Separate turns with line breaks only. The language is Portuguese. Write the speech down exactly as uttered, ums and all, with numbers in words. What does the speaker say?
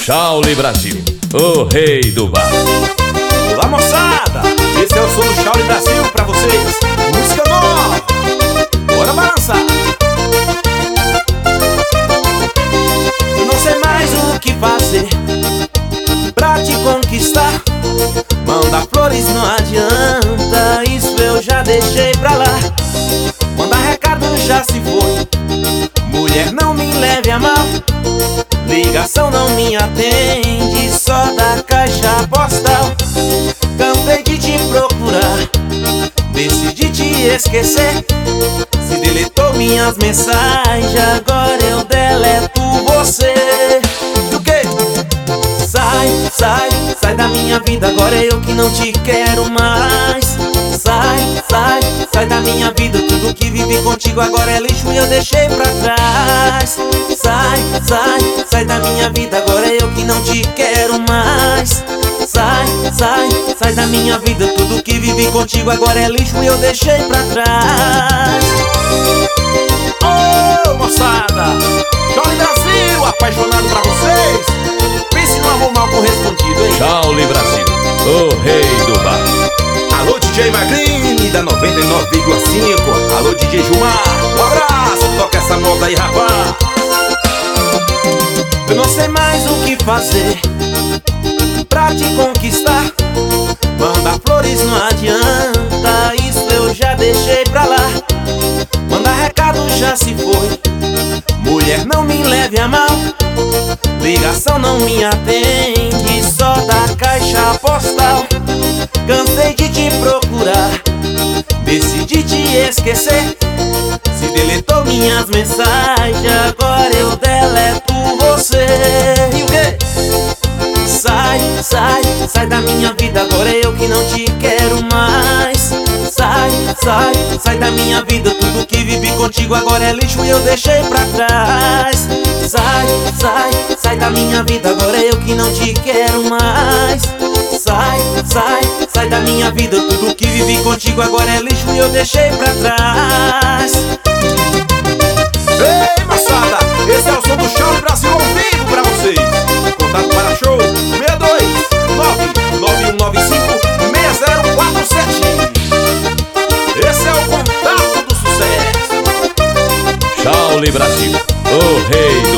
Shaoli Brasil, o rei do bar.
Olá, moçada, esse é o som do Shaoli Brasil pra vocês. Música nova, bora balançar. Eu não sei mais o que fazer pra te conquistar. Mandar flores não adianta, isso eu já deixei pra lá. Mandar recado já se foi, mulher não me leve a mal. Ligação não me atende, só da caixa postal. Cansei de te procurar, decidi te esquecer. Se deletou minhas mensagens, agora eu deleto você. Do que? Sai, sai, sai da minha vida, agora é eu que não te quero mais. Sai, sai, sai da minha vida, tudo que vivi contigo agora é lixo e eu deixei pra trás. Sai, sai, sai da minha vida, agora é eu que não te quero mais. Sai, sai, sai da minha vida, tudo que vivi contigo agora é lixo e eu deixei pra trás. Ô, oh, moçada, Shaoli Brasil, apaixonado pra vocês. Pense no amor mal correspondido, hein?
Shaoli Brasil, o rei do bar.
Alô, D J Magrini da noventa e nove vírgula cinco. Alô, D J Gilmar, um abraço, toca essa moda aí, rapaz. Eu não sei mais o que fazer pra te conquistar. Mandar flores não adianta, isso eu já deixei pra lá. Mandar recado já se foi, mulher não me leve a mal. Ligação não me atende, só da caixa postal. Cansei de te procurar, decidi te esquecer. Se deletou minhas mensagens, agora eu deleto você. E o quê? Sai, sai, sai da minha vida, agora é eu que não te quero mais. Sai, sai, sai da minha vida, tudo que vivi contigo agora é lixo e eu deixei pra trás. Sai, sai, sai da minha vida, agora é eu que não te quero mais. Sai, sai, sai da minha vida, tudo que vivi contigo agora é lixo e eu deixei pra trás. Ei, moçada, esse é o som do Shaoli Brasil ao vivo pra vocês. Contato para show seis dois nove nove um nove cinco seis zero quatro sete. Esse é o contato do sucesso.
Shaoli Brasil, o rei